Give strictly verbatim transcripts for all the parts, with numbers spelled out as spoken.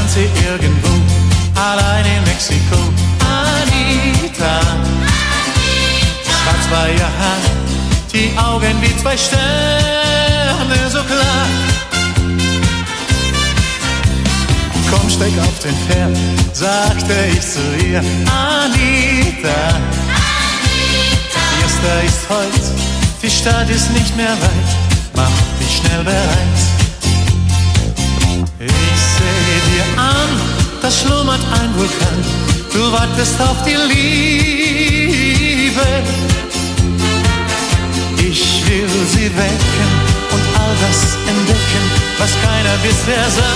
fand sie irgendwo, allein in Mexiko. Anita, schwarz war ihr Haar, die Augen wie zwei Sterne, so klar. Komm, steig auf den Pferd, sagte ich zu ihr. Anita, Anita. Erster ist heut, die Stadt ist nicht mehr weit, mach dich schnell bereit. Ich seh dir an, da schlummert ein Vulkan, du wartest auf die Liebe. Ich will sie wecken und all das entdecken, was keiner bisher sah.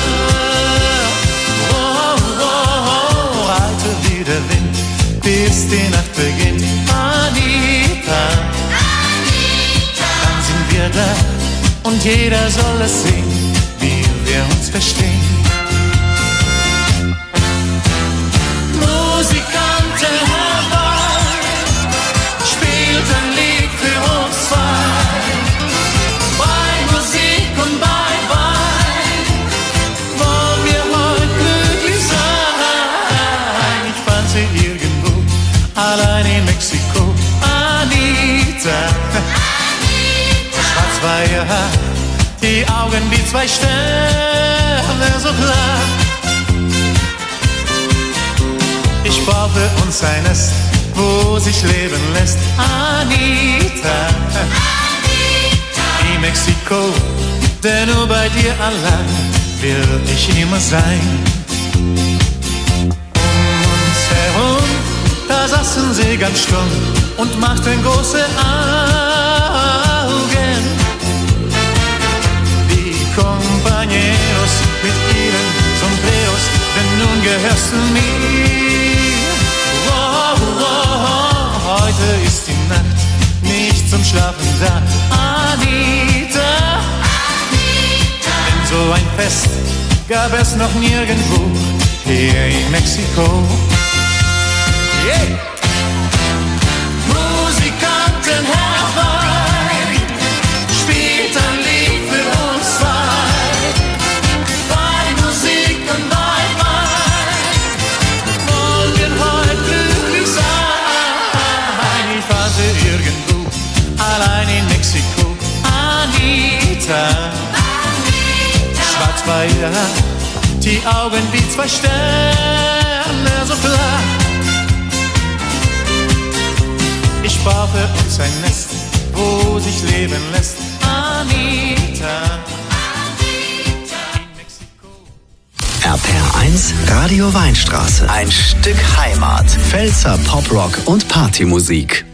Oh, oh, oh, reite wie der Wind, bis die Nacht beginnt. Anita, Anita, dann sind wir da und jeder soll es sehen, wie wir uns verstehen. Musikanten herbei, spielt ein Lied für uns zwei. Bei Musik und bei Wein wollen wir heute glücklich sein. Ich fand sie irgendwo, allein in Mexiko. Anita, Anita. Schwarz war ihr Haar, die Augen wie zwei Sterne, so klar. Ich baue für uns ein Nest, wo sich leben lässt. Anita, Anita. In Mexiko, denn nur bei dir allein will ich immer sein. Um uns herum, da saßen sie ganz stumm und machten große Augen. Die Compañeros mit ihren Sombreros, denn nun gehörst du mir. Oh, oh, oh, heute ist die Nacht nicht zum Schlafen da. Anita, Anita. Denn so ein Fest gab es noch nirgendwo hier in Mexiko. Yeah. Musikanten herbei, spielt ein Lied für uns zwei. Bei Musik und bei Wein wollen wir heute glücklich sein. Ich war sie irgendwo, allein in Mexiko. Anita, Anita. Schwarz war ihr Haar, die Augen wie zwei Sterne, so klar. Ich baue für uns ein Nest, wo sich leben lässt. Anita, Anita. In Mexiko. R P R eins Radio Weinstraße. Ein Stück Heimat. Pfälzer Poprock und Partymusik.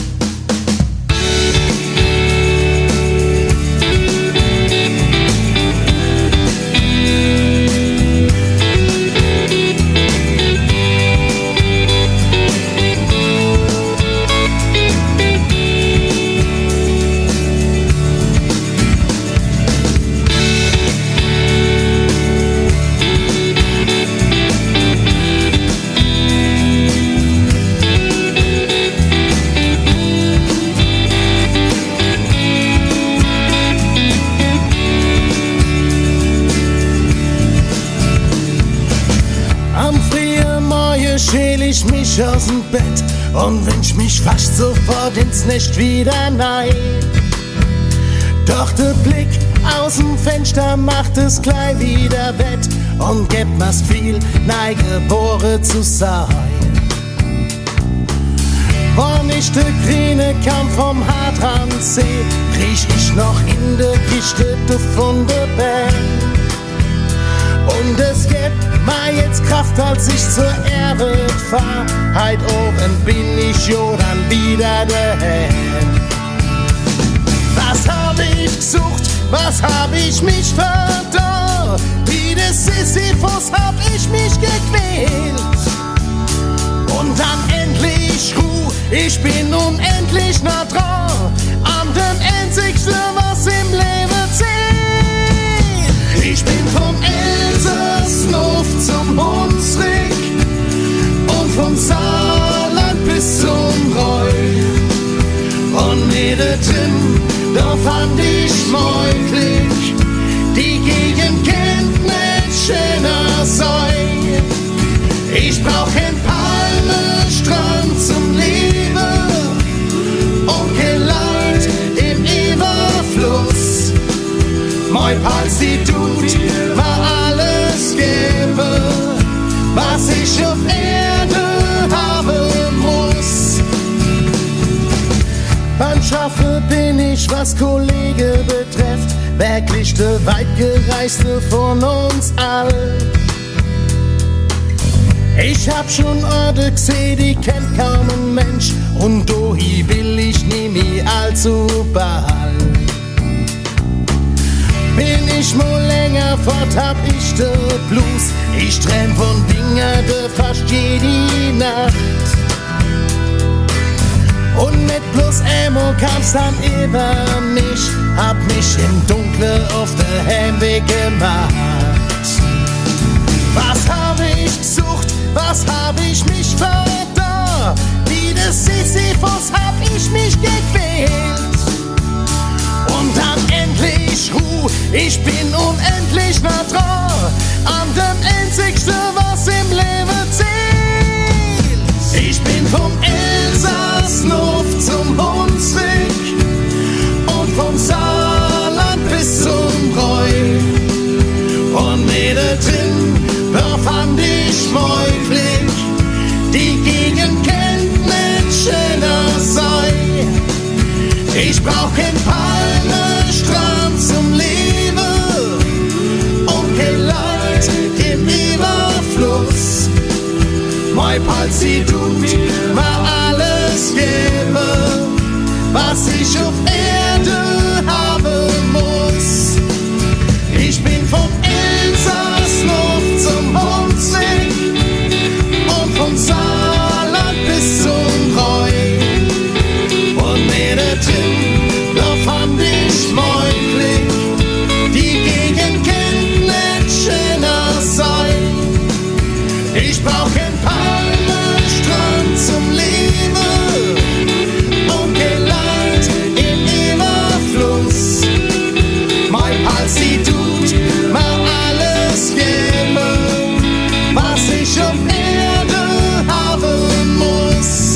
Ich mich aus dem Bett und wünsch mich fast sofort ins Nest wieder rein. Doch der Blick aus dem Fenster macht es gleich wieder wett und gibt mir's viel, neigeboren zu sein. Wann ich de grüne Kamm vom Hartrand seh, riech ich noch in der Kiste Duft von der Band. Und es gibt mir jetzt Kraft, als ich zur Erde fahr. Heit oben bin ich jo dann wieder daheim. Was hab ich gesucht, was hab ich mich verdorrt? Wie des Sisyphus hab ich mich gequält. Und dann endlich Ruh, ich bin unendlich nah dran an dem einzigsten, was im Leben zählt. Ich bin vom Elsass-Nuff zum Hunsrück und vom Saarland bis zum Reu. Und mittendrin, da fand ich möglich, die Gegend kennt nicht schöner sein. was Kollege betrifft, wirklich der weitgereiste von uns all. Ich hab schon Orte gesehen, die kennt kaum ein Mensch, und do hi will ich nie mehr allzu bald. Bin ich mal länger fort, hab ich de Blues, ich träum von Dinger de fast jede Nacht. Und mit bloß Emo kam's dann über mich, hab mich im Dunkle auf der Heimweg gemacht. Was hab ich gesucht, was hab ich mich verdorben? Wie des Sisyphus hab ich mich gequält. Und dann endlich Ruh, ich bin unendlich nah dran an dem einzigste, was im Leben zählt. Ich bin vom Elsass-Nuff zum Hunsrück und vom Saarland bis zum Bräu. Und mittendrin, da fand ich mein Blick, die Gegend kennt nicht schöner sei. Ich brauch kein Palmenstrand zum Leben und kein Leid im Überfluss. Mein Palzi tut mir alles geben, was ich auf Erde haben muss. Ich bin vom Elsass-Nuff zum Hunsrück und vom Saarland bis zum Bräu. Und mittendrin, da fand ich mein Glück, die Gegend kennt nicht schöner sein. Ich brauch kein Palmenstrand zum Leben und kein Leid im Überfluss. Mein Palzi tut mir alles geben, was ich auf Erde haben muss.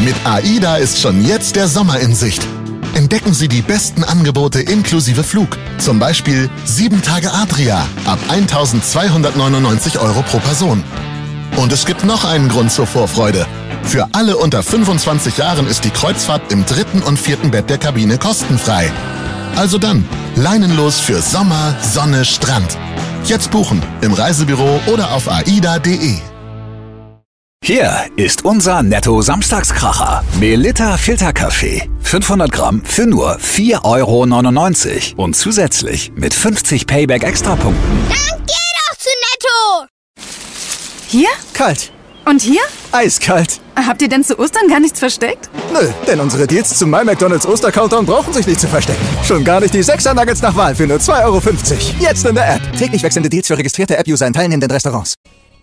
Mit AIDA ist schon jetzt der Sommer in Sicht. Entdecken Sie die besten Angebote inklusive Flug. Zum Beispiel sieben Tage Adria ab eintausendzweihundertneunundneunzig Euro pro Person. Und es gibt noch einen Grund zur Vorfreude. Für alle unter fünfundzwanzig Jahren ist die Kreuzfahrt im dritten und vierten Bett der Kabine kostenfrei. Also dann, leinenlos für Sommer, Sonne, Strand. Jetzt buchen im Reisebüro oder auf aida punkt de. Hier ist unser Netto-Samstagskracher. Melitta Filterkaffee. fünfhundert Gramm für nur vier Euro neunundneunzig. Und zusätzlich mit fünfzig Payback-Extrapunkten. Dann geh doch zu Netto! Hier? Kalt. Und hier? Eiskalt. Habt ihr denn zu Ostern gar nichts versteckt? Nö, denn unsere Deals zum MyMcDonald's Oster-Countdown brauchen sich nicht zu verstecken. Schon gar nicht die sechser Nuggets nach Wahl für nur zwei Euro fünfzig. Jetzt in der App. Täglich wechselnde Deals für registrierte App-User in teilnehmenden Restaurants.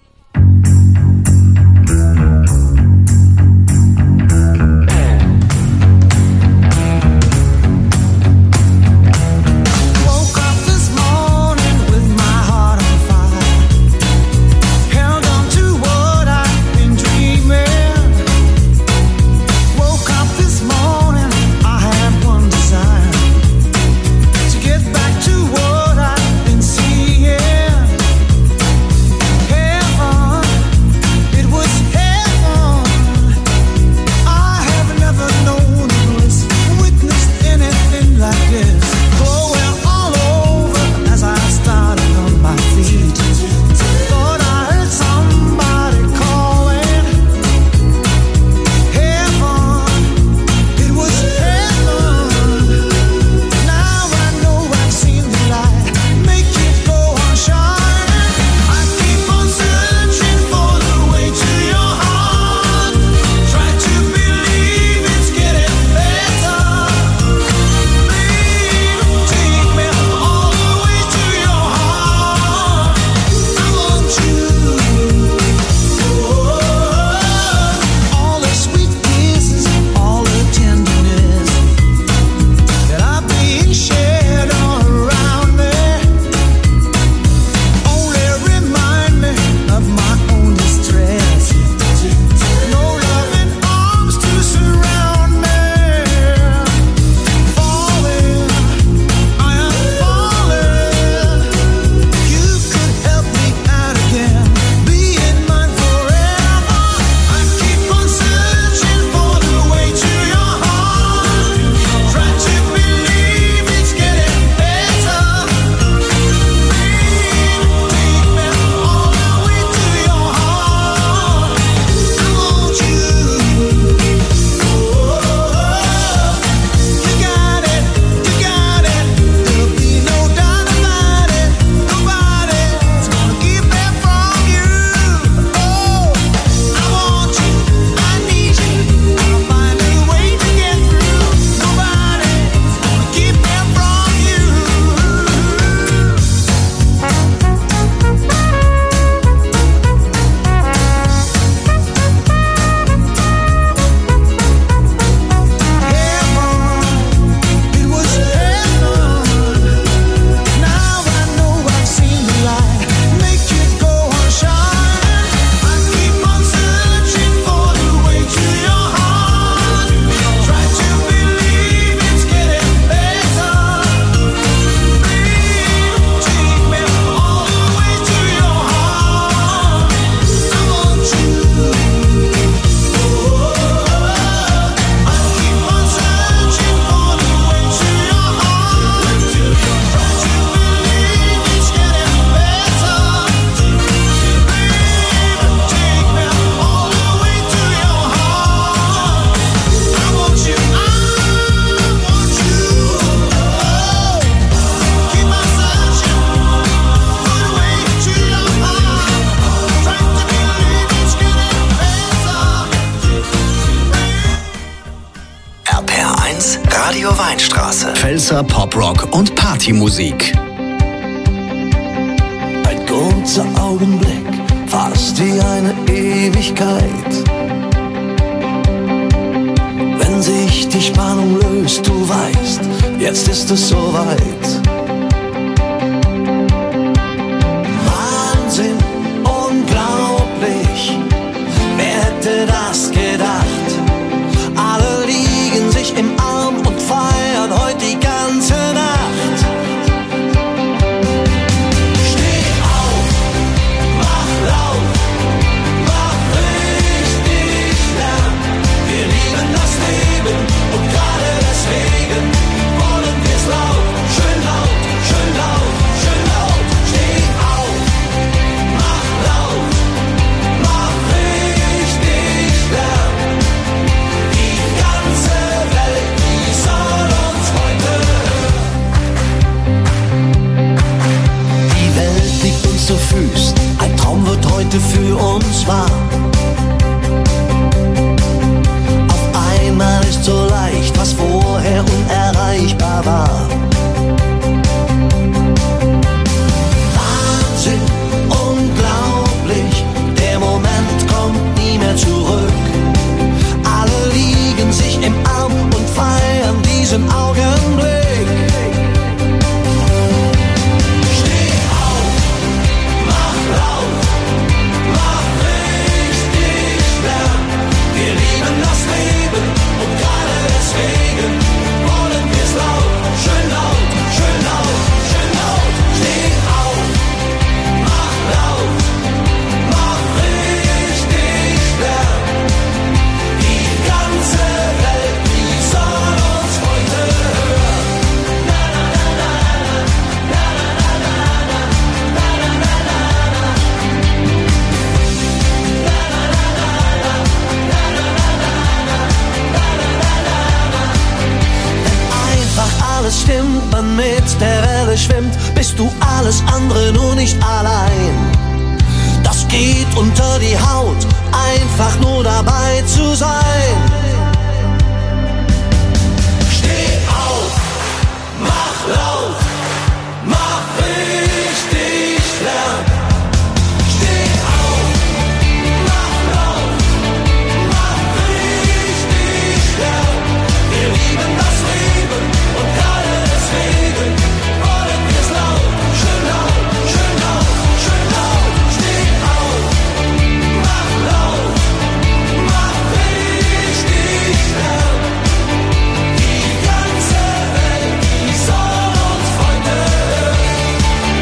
Radio Weinstraße. Pfälzer Poprock und Partymusik. Ein kurzer Augenblick, fast wie eine Ewigkeit. Wenn sich die Spannung löst, du weißt, jetzt ist es soweit. Wahnsinn, unglaublich, wer hätte das gedacht? heute für uns war. Auf einmal ist so leicht, was vorher unerreichbar war. Wahnsinn, unglaublich, der Moment kommt nie mehr zurück. Alle liegen sich im Arm und feiern diesen Augenblick. Stimmt, man mit der Welle schwimmt, bist du alles andere nur nicht allein. Das geht unter die Haut, einfach nur dabei zu sein. Steh auf, mach laut, mach richtig Lärm. Steh auf, mach laut, mach richtig Lärm. Wir lieben das Leben und gerade deswegen wollen wir's laut, schön laut, schön laut, schön laut. Steh auf, mach laut, mach richtig Lärm. Die ganze Welt, die soll uns heute hören.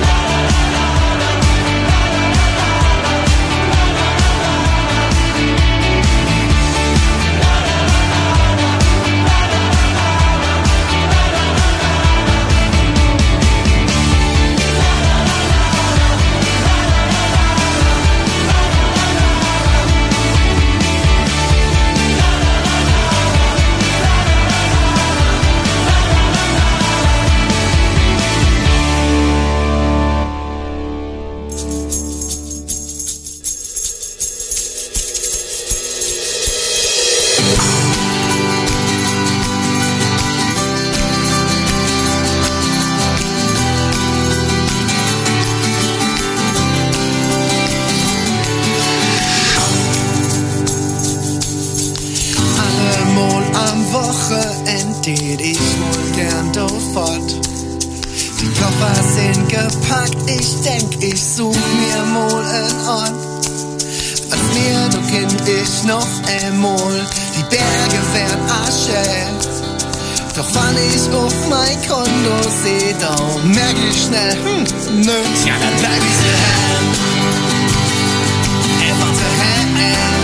Ich denk, ich such mir mal einen Ort. Als mir du Kind ich noch einmal, die Berge werden Asche. Doch wann ich auf mein Konto seh, da merk ich schnell, hm, nö, ja dann bleib ich daheim. Einfach daheim.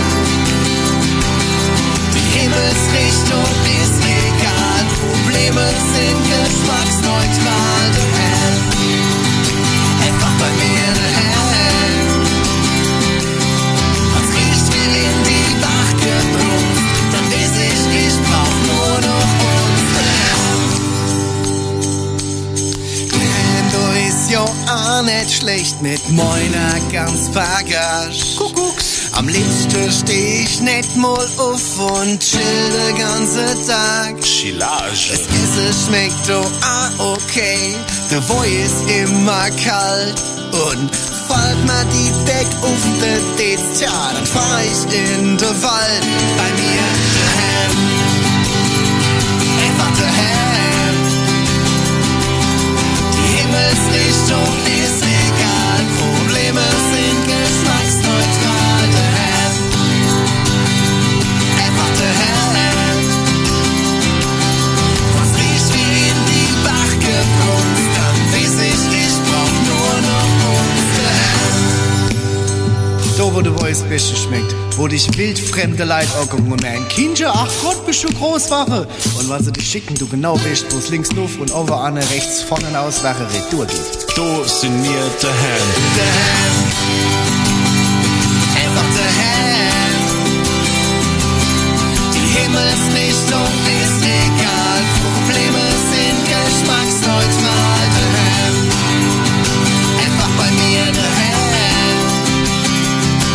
Die Himmelsrichtung ist egal, Probleme sind geschmacksneutral daheim. Einfach bei mir daheim. Was riecht mir in die Bachgebrunst, dann weiß ich, ich brauch nur noch uns daheim. Daheim, du ist ja auch nicht schlecht mit meiner ganz Bagage. Kuckucks. Am liebsten steh ich nicht mal auf und chill den ganzen Tag. Chillage. Das Essen schmeckt doch ah okay. Der Woi ist immer kalt und fällt mir die Deck auf den Ditz, ja, dann fahr ich in den Wald bei mir daheim. Einfach daheim. Die Himmelsrichtung ist egal, Probleme sind geschmacksneutral daheim. Einfach daheim. Was riecht wie in die Bachgebrunst, dann weiß ich, ich brauch nur noch uns daheim. Da wo der Voice besser schmeckt, wo dich wildfremde Leid angucken und ein Kindchen, ach Gott, bist du Großwache. Und wenn sie dich schicken, du genau weißt, wo es links nuff und over an rechts vorne aus Wache retour geht. Da sind wir daheim. Daheim. Einfach daheim. Die Himmelsrichtung ist egal, Probleme sind geschmacksneutral daheim. Einfach bei mir daheim.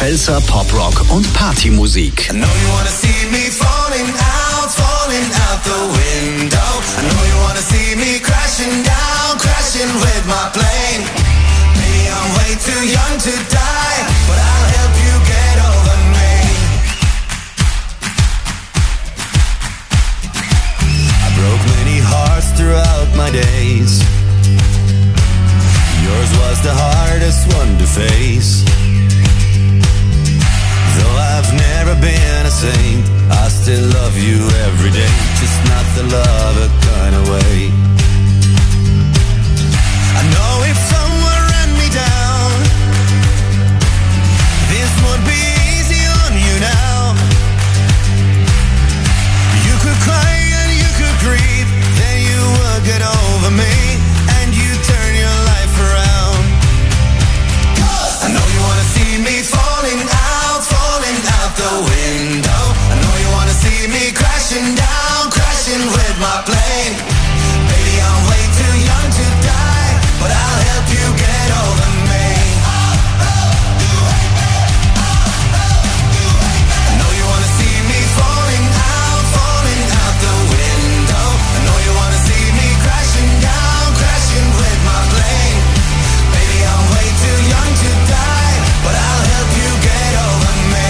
Pfälzer Poprock und Partymusik. I know you wanna see me falling out, falling out the window. I know you wanna see me crashing down, crashing with my plane. Maybe I'm way too young to die, but I'll help you get over me. I broke many hearts throughout my days. Yours was the hardest one to face. Though I've never been a saint, I still love you every day, just not the lover kind of way. I know if someone ran me down, this would be easy on you now. You could cry and you could grieve, then you would get over me, and you turn your life around. I know you wanna see me falling out, falling out the window. I know you wanna see me crashing down, crashing with my plane. Baby, I'm way too young to die, but I'll help you get over me. I know you wanna see me falling out, falling out the window. I know you wanna see me crashing down, crashing with my plane. Baby, I'm way too young to die, but I'll help you get over me.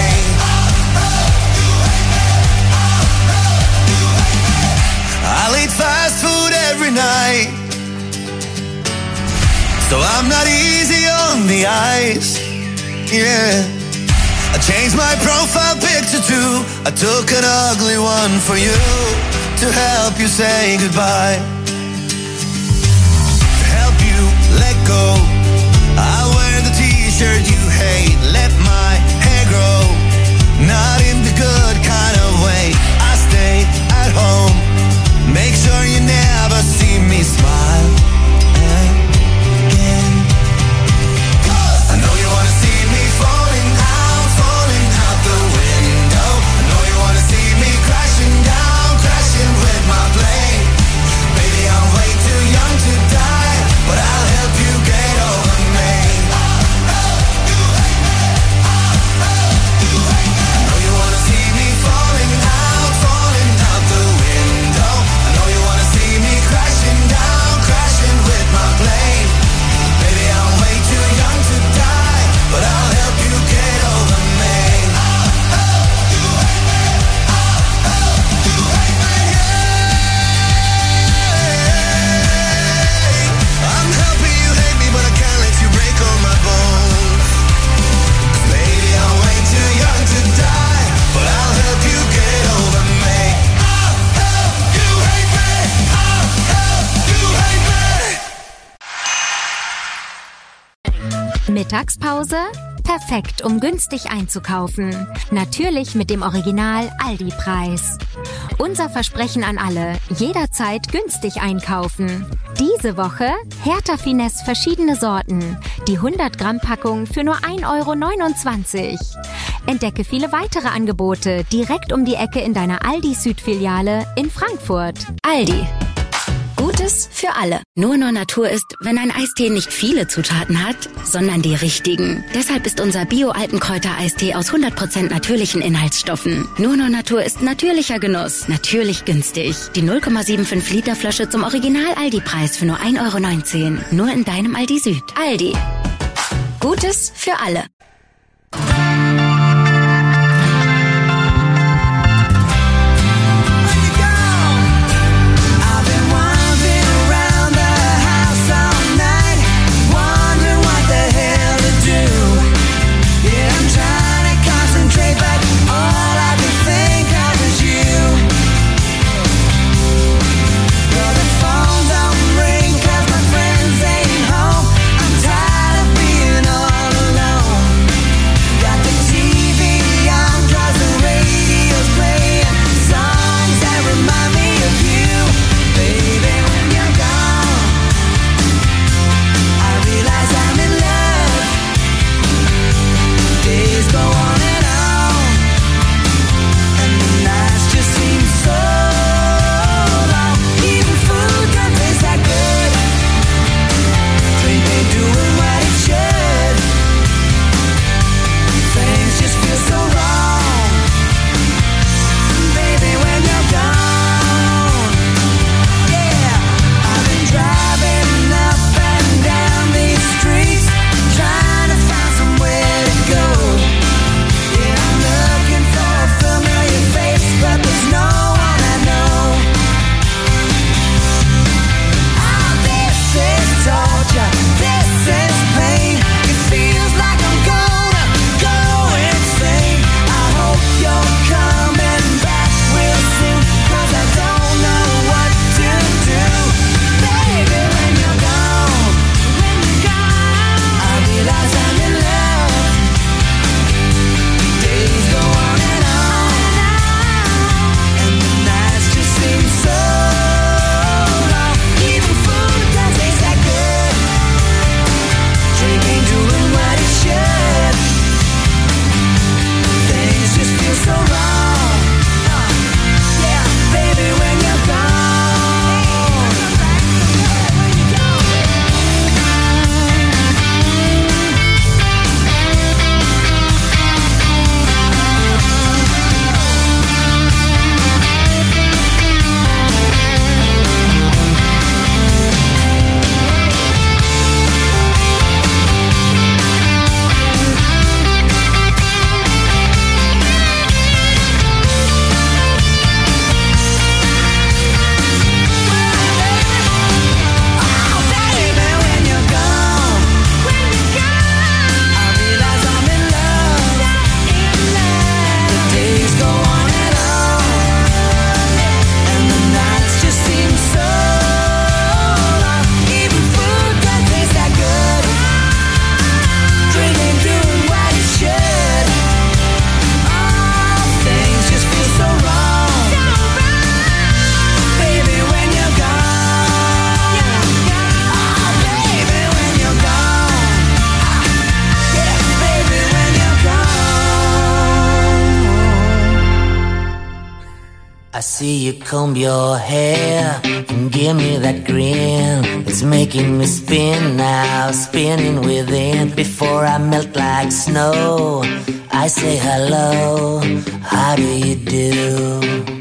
I'll eat fast food every night, so I'm not easy on the eyes. Yeah, I changed my profile picture too. I took an ugly one for you to help you say goodbye, to help you let go. I'll wear the t-shirt you hate, let my hair grow, not in the good kind of way. I stay at home, make sure you never see me smile again. I know you wanna see me falling out, falling out the window. I know you wanna see me crashing down, crashing with my plane. Baby, I'm way too young to die, but I'll help you get over me. I know you wanna see me falling out, falling out the window. I know you wanna see me crashing down, crashing with my plane. Baby, I'm way too young to die, but I'll help you get over me. I'm helping you hate me, but I can't let you break all my bones. 'Cause baby, I'm way too young to die, but I'll help you get over me. I'll help you hate me. I'll help you hate me. Mittagspause? Perfekt, um günstig einzukaufen. Natürlich mit dem Original Aldi-Preis. Unser Versprechen an alle: jederzeit günstig einkaufen. Diese Woche Hertha Finesse verschiedene Sorten. Die hundert Gramm Packung für nur ein Euro neunundzwanzig. Entdecke viele weitere Angebote direkt um die Ecke in deiner Aldi-Süd-Filiale in Frankfurt. Aldi. Gutes für alle. Nur nur Natur ist, wenn ein Eistee nicht viele Zutaten hat, sondern die richtigen. Deshalb ist unser Bio-Altenkräuter-Eistee aus hundert Prozent natürlichen Inhaltsstoffen. Nur nur Natur ist natürlicher Genuss, natürlich günstig. Die null Komma fünfundsiebzig Liter Flasche zum Original Aldi-Preis für nur ein Euro neunzehn. Nur in deinem Aldi Süd. Aldi. Gutes für alle. Alone. I see you comb your hair and give me that grin. It's making me spin now, spinning within. Before I melt like snow, I say hello, how do you do?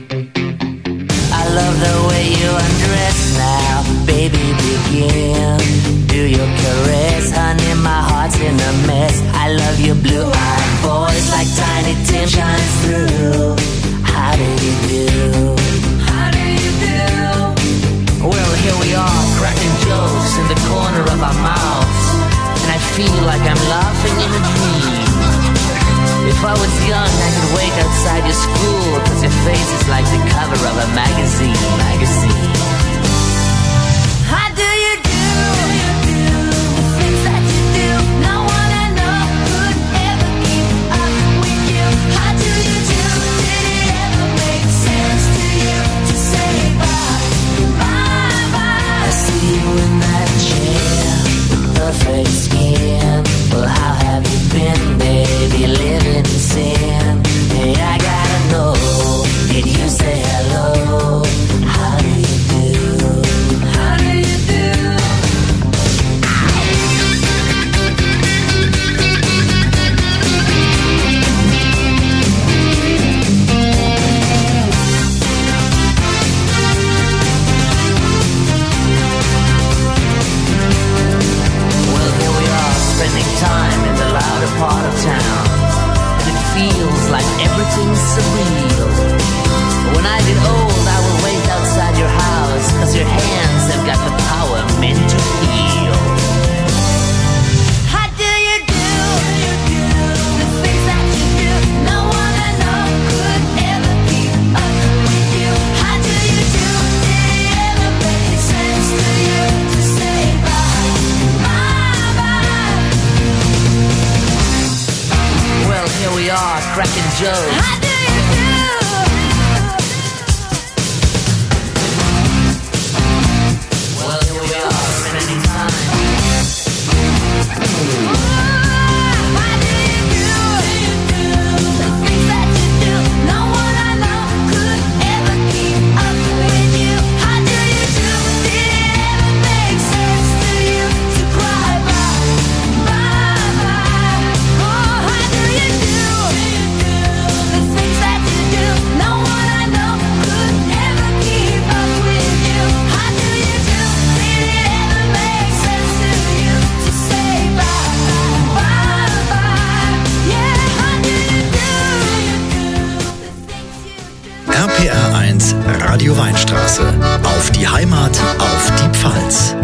I love the way you undress now, baby, begin. Do your caress, honey, my heart's in a mess. I love your blue-eyed voice like Tiny Tim shines through. How do you do? How do you do? Well, here we are, cracking jokes in the corner of our mouths, and I feel like I'm laughing in a dream. If I was young, I could wait outside your school, cause your face is like the cover of a magazine, magazine. How do you do? The things that you do, no one I know could ever keep up with you. How do you do? Did it ever make sense to you to say bye, bye, bye? I see you in that chair, perfect skin. Well, how have you been, baby, living in sin? Hey, I gotta know, did you say hello? How do you do? How do you do? Well, here we are, spending time in the louder part of town, and it feels like everything's surreal. When I get old, I will wait outside your house, cause your hands have got the power meant to heal. How do you do? The things that you do, no one I know could ever keep up with you. How do you do? Did it ever make sense to you to say bye, bye, bye? Well, here we are, cracking jokes. How do you do? Well, here we are, spending time. How do you do? The things that you do, no one I know could ever keep up with you. How do you do? Did it ever make sense to you to cry bye, bye, bye? Oh, how do you do? The things that you do, no one I know could ever keep up with you. How do you do? Did it ever make sense to you to say bye, bye, bye? Yeah, how do you do? R P R eins Radio Weinstraße. Auf die Heimat, auf die Pfalz.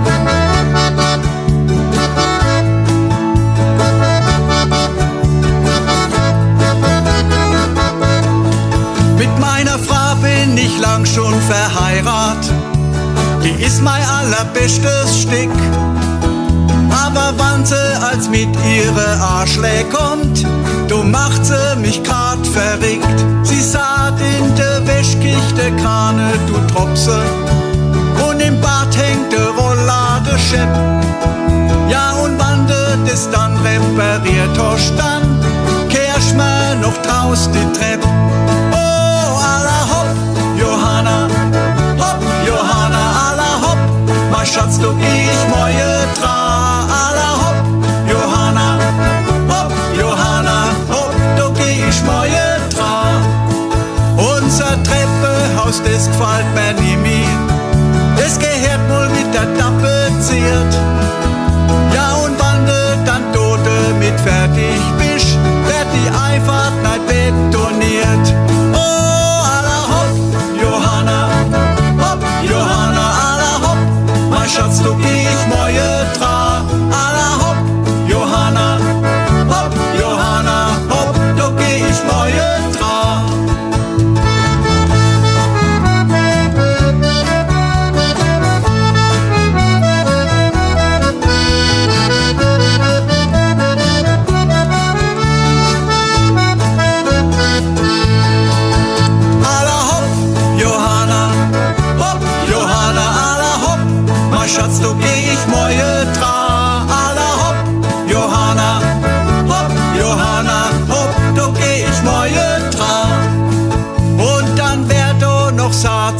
Mit meiner Frau bin ich lang schon verheiratet. Die ist mein allerbestes Stück. Aber wann sie als mit ihre Arschlä kommt, du macht sie mich grad verrückt. Sie saht in der Wäschkiste Krane, du Tropse, und im Bad hängt der Rolladeschepp. Ja, und wann du das dann repariert hast, dann kehrst mir noch draus die Treppe. Oh, alla hopp, Johanna, hopp, Johanna, alla hopp, mein Schatz, du ich moje dran. Alla hopp, Johanna, hopp, Johanna, hopp, du ich moje dran. Unser Treppenhaus, das gefällt mir nie mehr. Das gehört wohl mit der Tappe ziert. Ja, und wann du dann tote mit fertig bist, wird die Einfahrt nicht betoniert. Oh, alla hopp, Johanna, hopp, Johanna, alla hopp, mein Schatz, du ich moje dran. Alla hopp, Johanna, hopp, Johanna, hopp, du ich moje dran.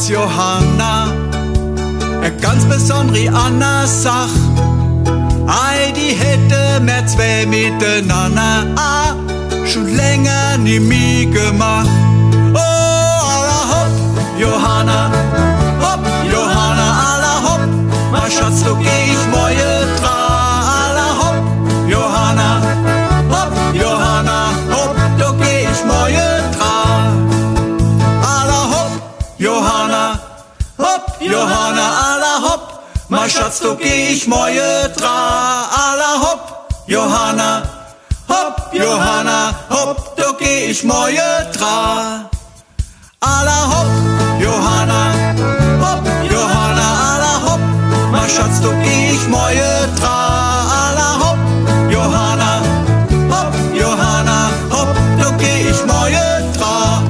als Johanna, eine ganz besondere Anna Sach. Ei, die hätte mehr zwei miteinander, ah, schon länger nie mehr gemacht. Oh, alla hopp, Johanna, hopp, Johanna, alla hopp, mein Schatz, du geh ich moje dran, alla hopp, Johanna, hopp, Johanna, hopp, du geh ich moje dran, alla hopp, Johanna, hopp, Johanna, alla hopp, mein Schatz, du geh ich moje dran, alla hopp, Johanna, hopp, Johanna, hopp, du geh ich moje dran, alla hopp, Johanna, hopp, Johanna, alla hopp, mein Schatz, du geh ich moje dran, alla hopp, Johanna, hopp, Johanna, hopp, du geh ich moje dran.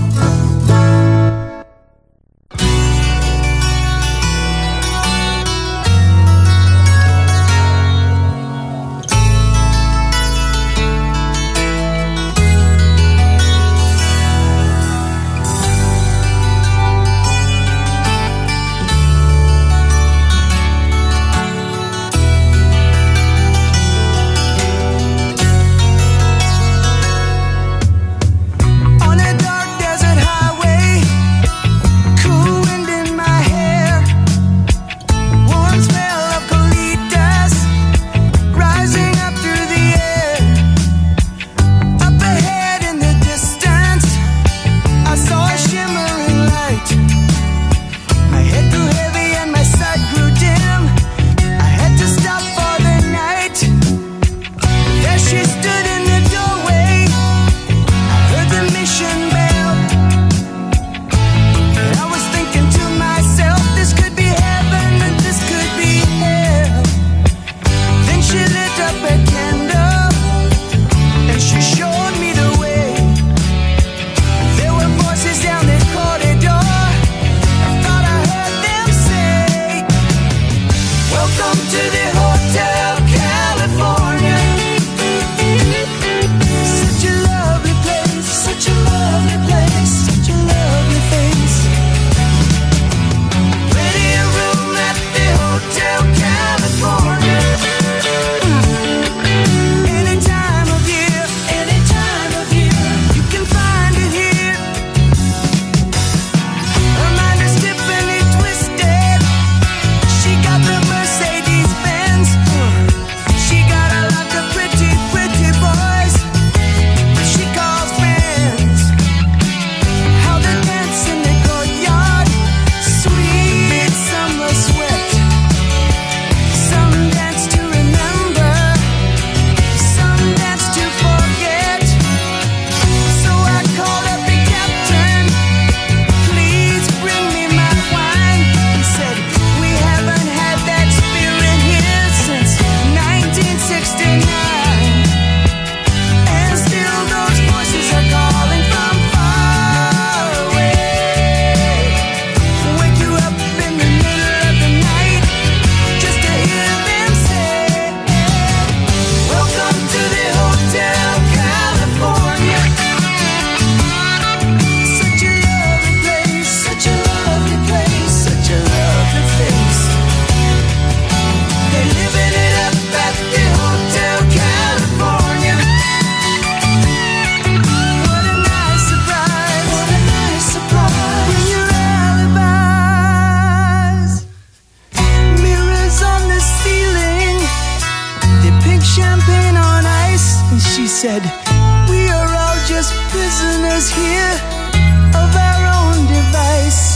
said, we are all just prisoners here of our own device.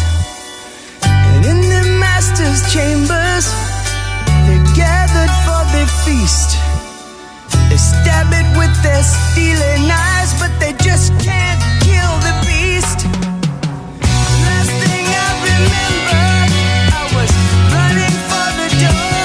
And in the master's chambers, they're gathered for the feast. They stab it with their stealing eyes, but they just can't kill the beast. Last thing I remember, I was running for the door.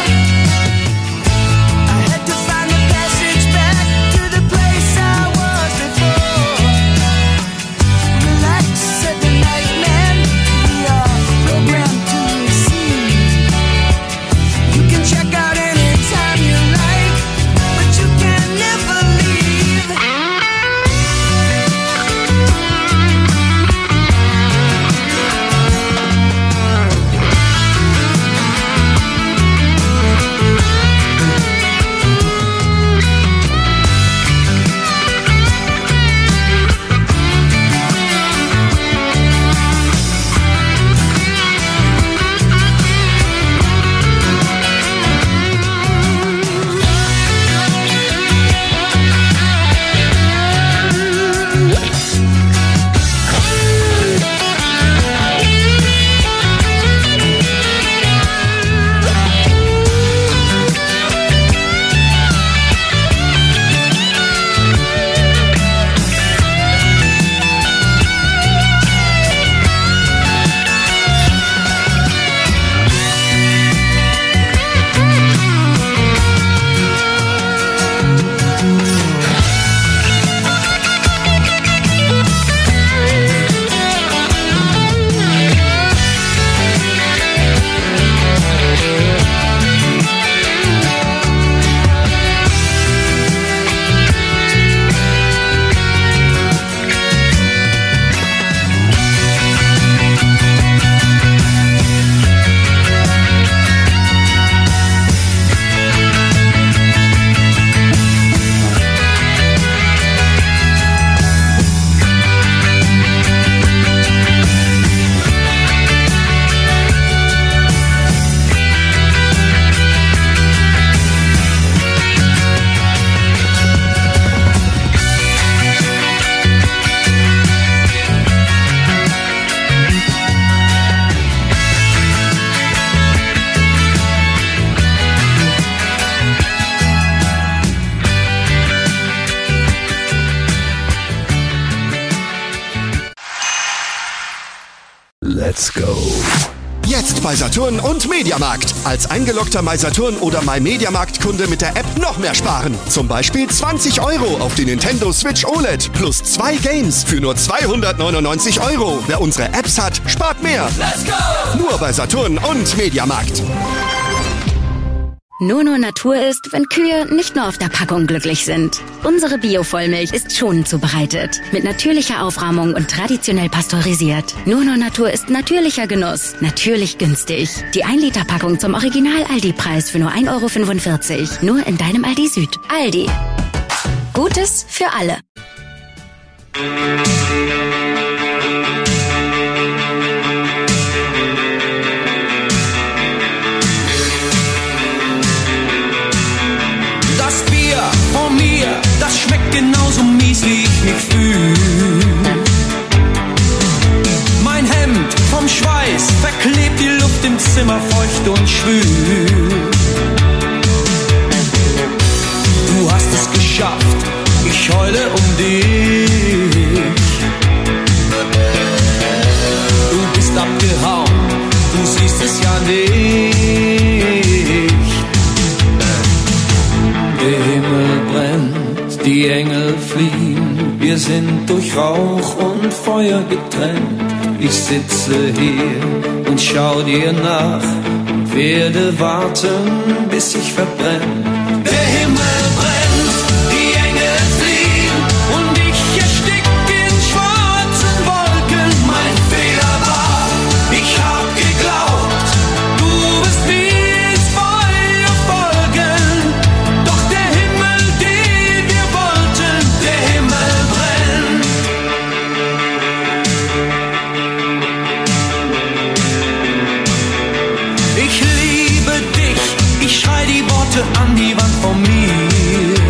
I had to find the passage back to the place I was before. Relax, said the night man, we are programmed to receive. You can check out anytime you like, but you can never leave. Let's go. Jetzt bei Saturn und Mediamarkt. Als eingeloggter MySaturn oder MyMediamarkt-Kunde mit der App noch mehr sparen. Zum Beispiel zwanzig Euro auf die Nintendo Switch O L E D plus zwei Games für nur zweihundertneunundneunzig Euro. Wer unsere Apps hat, spart mehr. Let's go! Nur bei Saturn und Mediamarkt. Nur nur Natur ist, wenn Kühe nicht nur auf der Packung glücklich sind. Unsere Bio-Vollmilch ist schonend zubereitet, mit natürlicher Aufrahmung und traditionell pasteurisiert. Nur nur Natur ist natürlicher Genuss, natürlich günstig. Die ein Liter Packung zum Original-Aldi-Preis für nur ein Euro fünfundvierzig. Nur in deinem Aldi Süd. Aldi. Gutes für alle. Von mir, das schmeckt genauso mies, wie ich mich fühl. Mein Hemd vom Schweiß verklebt die Luft im Zimmer feucht und schwül. Du hast es geschafft, ich heule um dich. Du bist abgehauen, du siehst es ja nicht. Der Himmel brennt, die Engel fliehen, wir sind durch Rauch und Feuer getrennt. Ich sitze hier und schau dir nach und werde warten, bis ich verbrenne. Der Himmel brennt, die Engel fliehen und ich erstick in schwarzen Wolken. Mein Fehler war, ich hab geglaubt, du wirst mir ins Feuer folgen. Doch der Himmel, den wir wollten, der Himmel brennt. Ich liebe dich, ich schrei die Worte an die Wand vor mir.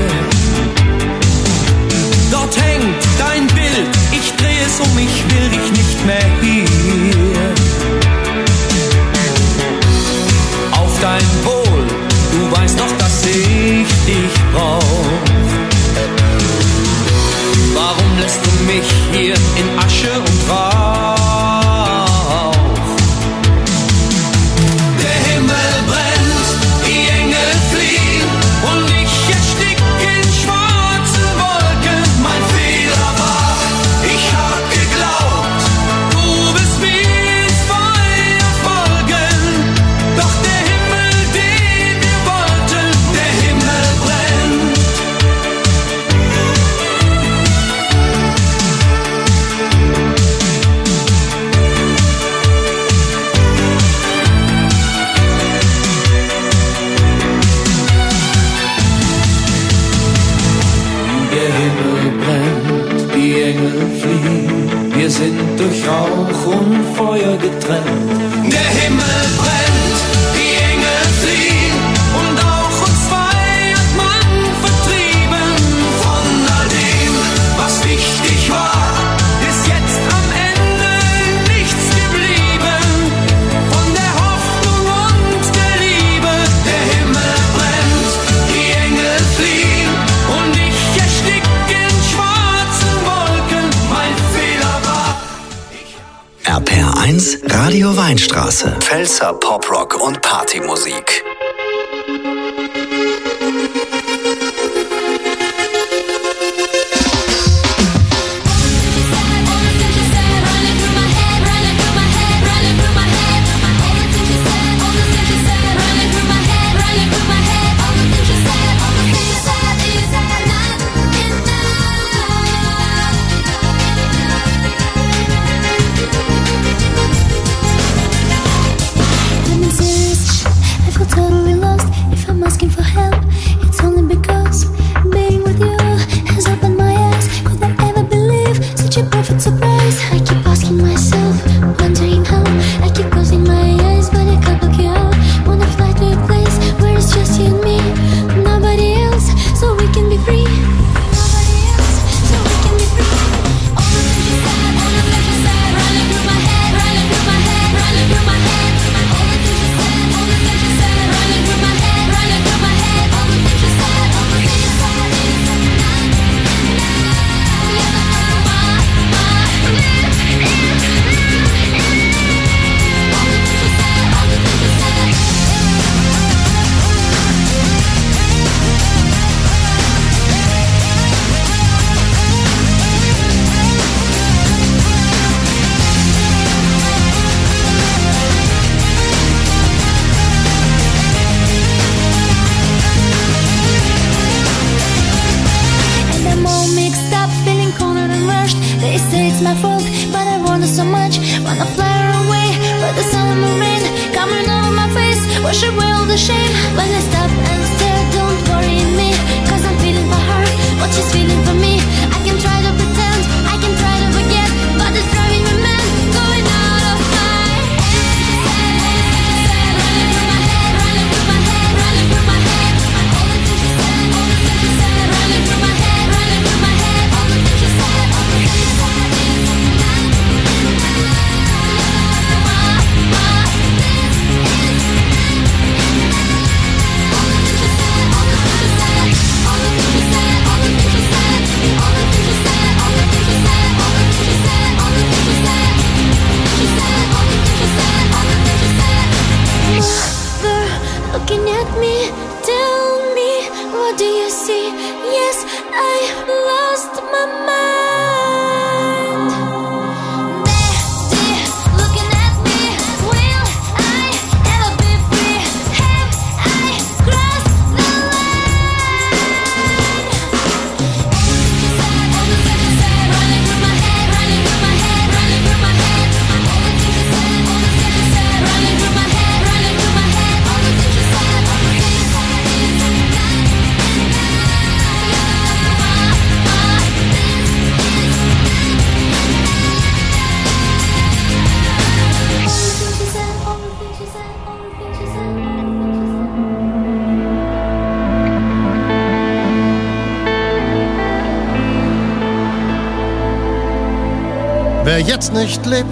Dort hängt dein Bild, ich dreh es um, ich will dich nicht mehr hier. Auf dein Wohl, du weißt doch, dass ich dich brauch. Warum lässt du mich hier in Asche und Rauch? Der Himmel brennt, die Engel fliehen und ich erstick in schwarzen Wolken. Mein Fehler war, ich hab geglaubt, du wirst mir ins Feuer folgen. Doch der Himmel, den wir wollten, der Himmel brennt. Der Himmel brennt, die Engel fliehen, wir sind durch Rauch und Feuer getrennt. Der Himmel brennt, die Engel fliehen und auch uns zwei hat man vertrieben. Von all dem, was wichtig war, ist jetzt am Ende nichts geblieben. Von der Hoffnung und der Liebe, der Himmel brennt, die Engel fliehen und ich erstick in schwarzen Wolken. Mein Fehler war. R P R eins Radio Weinstraße. Pfälzer Poprock und Partymusik. Insist, every time wanted so much, wanna fly away, but the sun and the rain coming over my face, wash away all the shame. When I stop and stare, don't worry me, cause I'm feeling for her, what she's feeling for me. I can try to pretend, I can try to forget, but it's driving me mad, going out of my head. Running through my head, running through my head, running through my head. All the things she said, all the things she said, running through my head, running through my head. All the things she said, all the things she said. Looking at me, tell me, what do you see? Yes, I lost my mind. Daddy, looking at me, will I ever be free? Have I crossed the line? All the things you said, running through my head, running through my head, running through my head. All the things you said, all the things you said, running through my head, running through my head. All the things you said. Wer jetzt nicht lebt,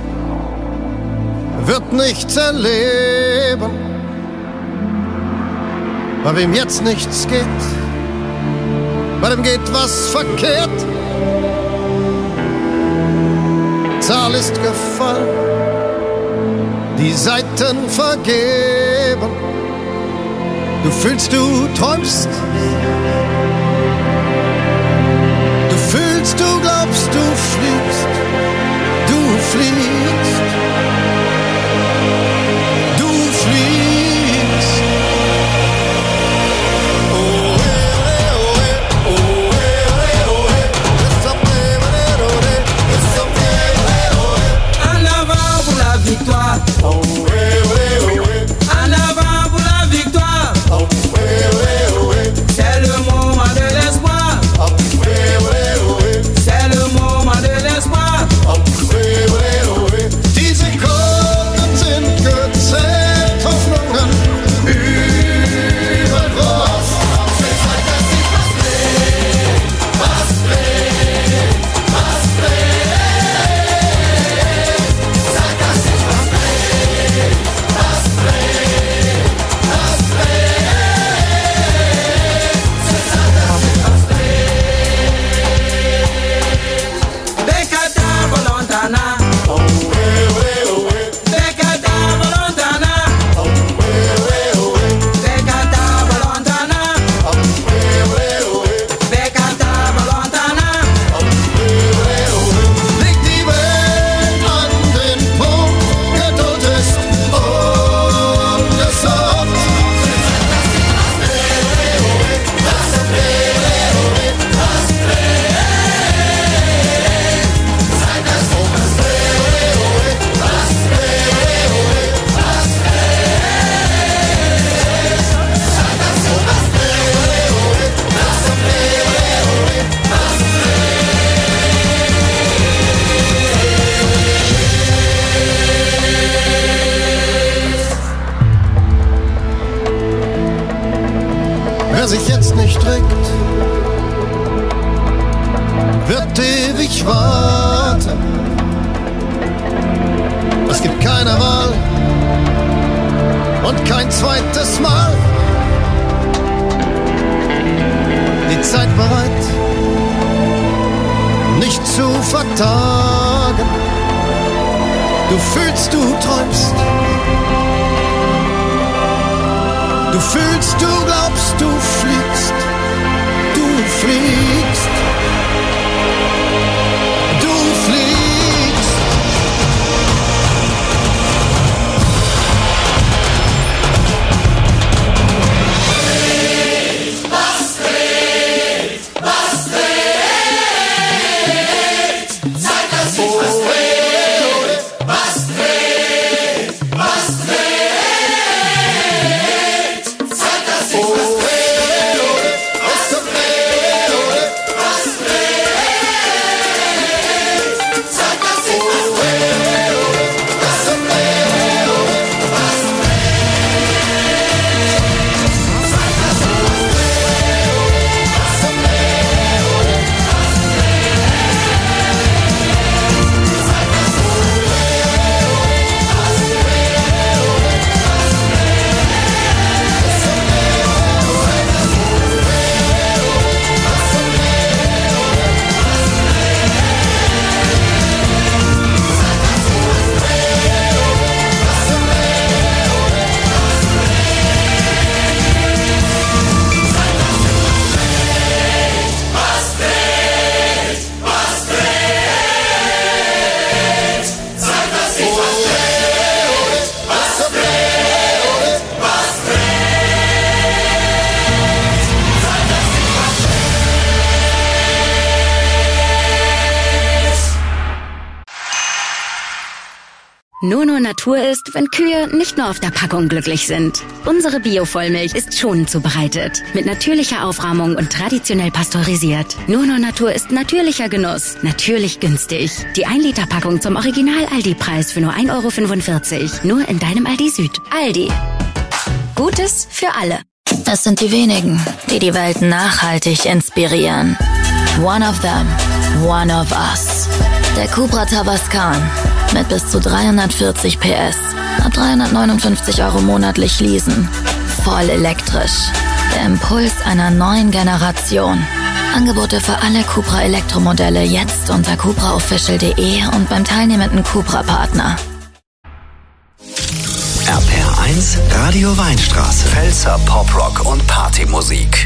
wird nichts erleben. Bei wem jetzt nichts geht, bei dem geht was verkehrt. Zahl ist gefallen, die Seiten vergeben. Du fühlst, du träumst, du fühlst, du glaubst, du fliegst, du fliegst, du fliegst. En avant pour la victoire. En avant pour la victoire. C'est le moment de l'espoir. C'est le moment de l'espoir. Die Sekunden sind gezählt, Hoffnungen über groß. Sag, dass sich was dreht, was dreht, was dreht. Sag, dass sich was dreht, was dreht, was dreht. Sag, dass sich was dreht. Decadava lontana. Decadava lontana. Decadava lontana. Decadava lontana. Leg die Welt an den Punkt, Geduld ist ungesund. Was dreht, was dreht, sag, dass sich was dreht, was dreht, was dreht. Sag, dass sich was dreht, was dreht, was Wer sich jetzt nicht regt, wird ewig warten. Es gibt keine Wahl und kein zweites Mal. Die Zeit bereit, nicht zu vertagen. Du fühlst, du träumst. Du fühlst, du glaubst, du fliegst. Du fliegst. Du fliegst. Was dreht, was dreht, zeigt, dass sich was dreht. Nur nur Natur ist, wenn Kühe nicht nur auf der Packung glücklich sind. Unsere Bio-Vollmilch ist schonend zubereitet, mit natürlicher Aufrahmung und traditionell pasteurisiert. Nur nur Natur ist natürlicher Genuss, natürlich günstig. Die ein Liter Packung zum Original-Aldi-Preis für nur ein Euro fünfundvierzig. Nur in deinem Aldi Süd. Aldi. Gutes für alle. Es sind die wenigen, die die Welt nachhaltig inspirieren. One of them, one of us. Der Cupra Tavascan mit bis zu dreihundertvierzig P S. Ab dreihundertneunundfünfzig Euro monatlich leasen. Voll elektrisch. Der Impuls einer neuen Generation. Angebote für alle Cupra Elektromodelle jetzt unter cupra official punkt de und beim teilnehmenden Cupra-Partner. R P R eins Radio Weinstraße. Pfälzer Poprock und Partymusik.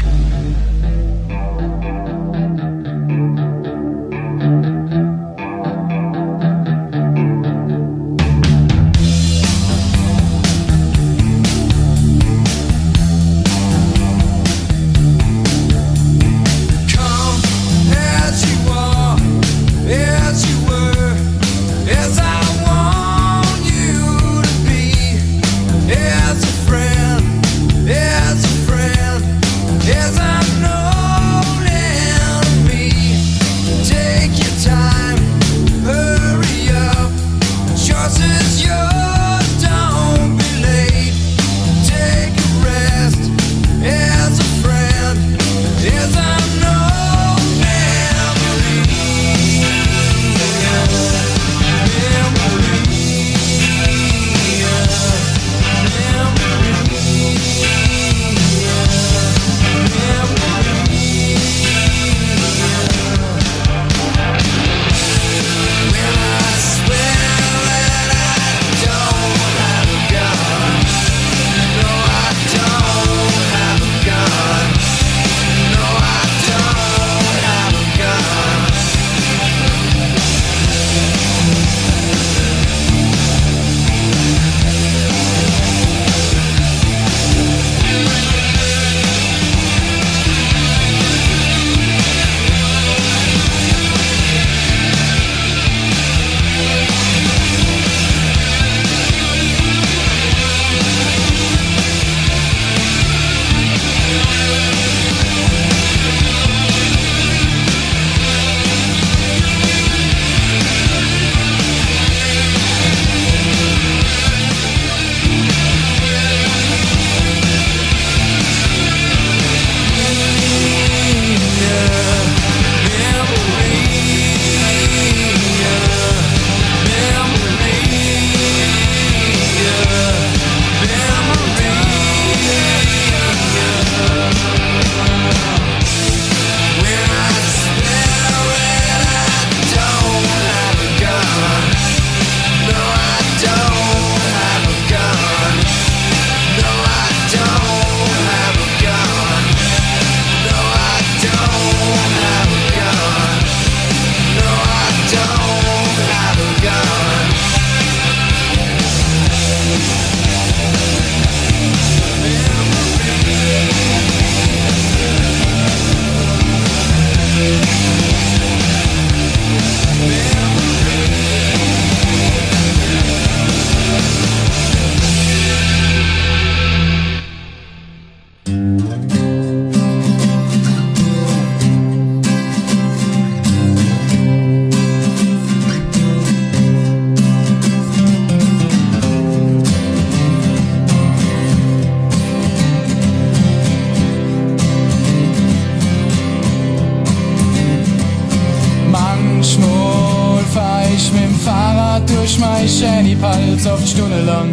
durch mein Schäni-Pals oft stundenlang.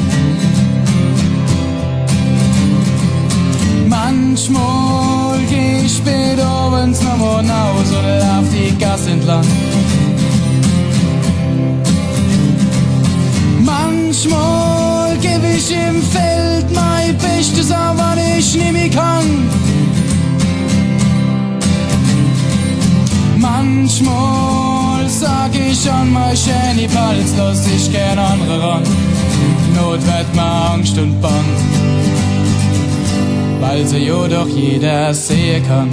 Manchmal geh ich spät abends noch mal nach Hause oder lauf die Gasse entlang. Manchmal geb ich im Feld mein Bestes an, wann ich nicht mehr kann. Manchmal sag ich an mein Schäni-Pals, lass dich gern andere ran. Not wird mir Angst und Bang, weil sie ja doch jeder sehen kann.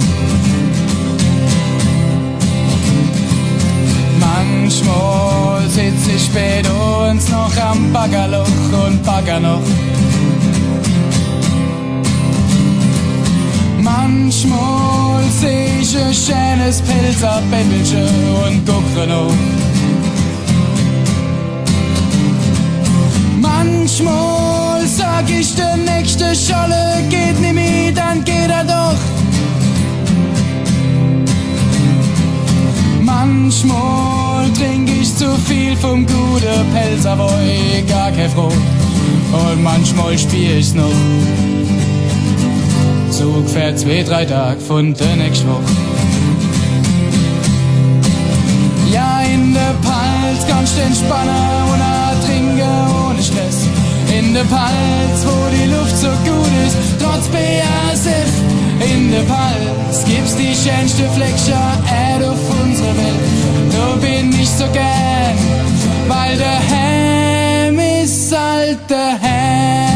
Manchmal sitz ich spät abends noch am Baggerloch und bagger noch. Manchmal seh ich ein schönes Pelzerbäppelchen und gucke noch. Manchmal sag ich, der nächste Scholle geht nicht mit, dann geht er doch. Manchmal trink ich zu viel vom guten Pelzer, wo ich gar kein froh. Und manchmal spiel ich's noch. So ungefähr zwei, drei Tage von der nächsten Woche. Ja, in der Palz kannst du entspannen und trinken ohne Stress. In der Palz, wo die Luft so gut ist, trotz B A S F. In der Palz gibt's die schönste Fleckchen Erde auf unserer Welt. Da bin ich so gern, weil der Heim ist halt der Heim.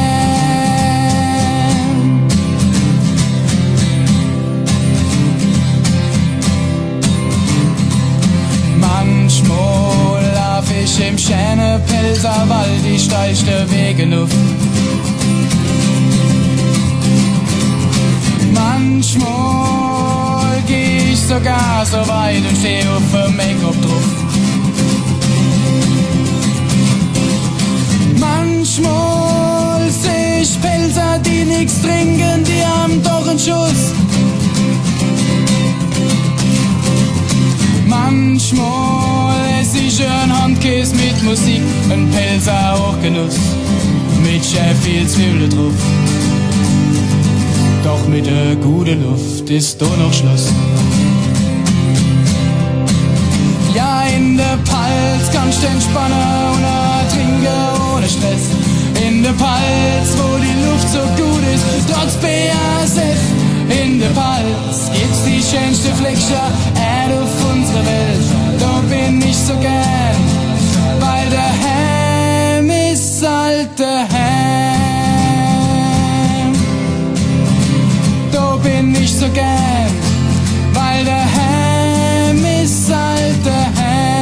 Manchmal lauf ich im schönen Pelzerwald die steilste Wege auf. Manchmal geh ich sogar so weit und steh auf ein Make-up drauf. Manchmal seh ich Pelzer, die nix trinken, die haben doch einen Schuss. Manchmal ess ich ein Handkäse mit Musik, ein Pelzer auch Genuss, mit schön viel Zwiebeln drauf. Doch mit der guten Luft ist da noch Schluss. Ja, in der Palz kannst du entspannen und trinken ohne Stress. In der Palz, wo die Luft so gut ist, trotz B A S F. In der Palz gibt's die schönste Fleckchen Erde auf unserer Welt. Da bin ich so gern, weil der Heim ist halt der Heim. Da bin ich so gern, weil der Heim ist halt der Heim.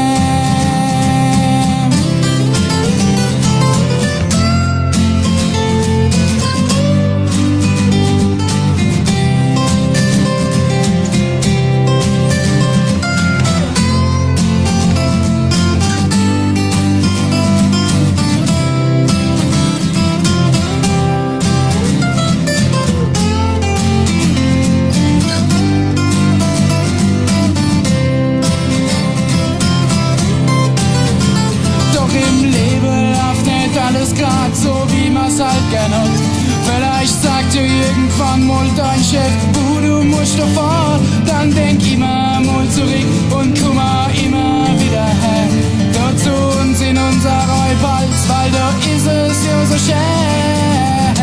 So wie man's halt gern hat. Vielleicht sagt dir irgendwann mal dein Chef, oh, du musst doch fort. Dann denk immer mal zurück und komm immer wieder her. Dort zu uns in unser Räubalz, weil da ist es ja so schön.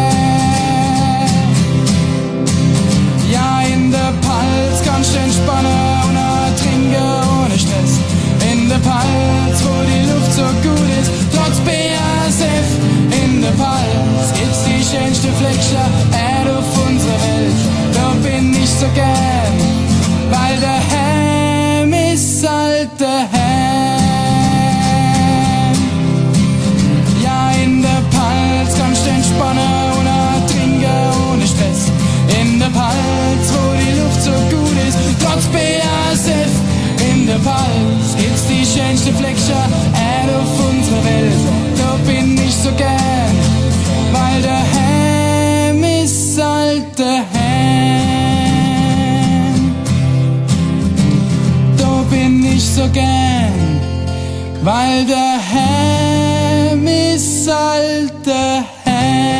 Ja, in der Palz kannst du entspannen und trinken ohne Stress. In der Palz, wo die Luft so gut ist, trotz B A S F. In der Palz gibt's die schönste Fleckchen Erde auf unserer Welt. Da bin ich so gern, weil der Heim ist halt der Heim. Ja, in der Palz kannst du entspannen und trinken ohne Stress. In der Palz, wo die Luft so gut ist, trotz B A S F. In der Palz gibt's die schönste Fleckchen Erde auf unserer Welt. Da bin ich so gern, weil der Heim ist halt der Heim. Da bin ich so gern, weil der Heim ist halt der Heim.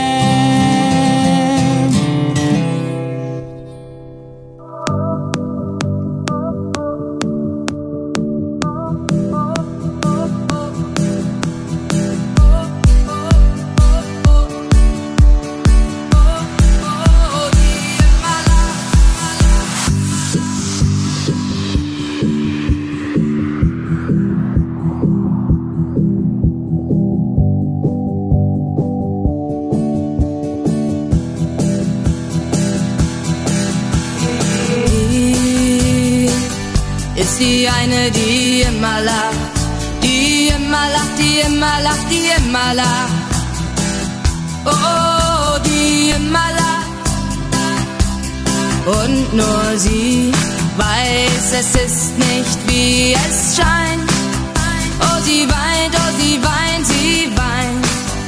Die eine, die immer lacht, die immer lacht, die die immer lacht, die immer lacht. Oh, die immer lacht. Und nur sie weiß, es ist nicht wie es scheint. Oh, sie weint, oh, sie weint, sie weint.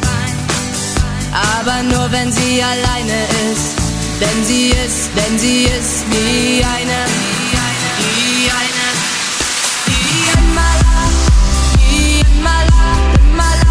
Aber nur wenn sie alleine ist. Denn sie ist, denn sie ist wie eine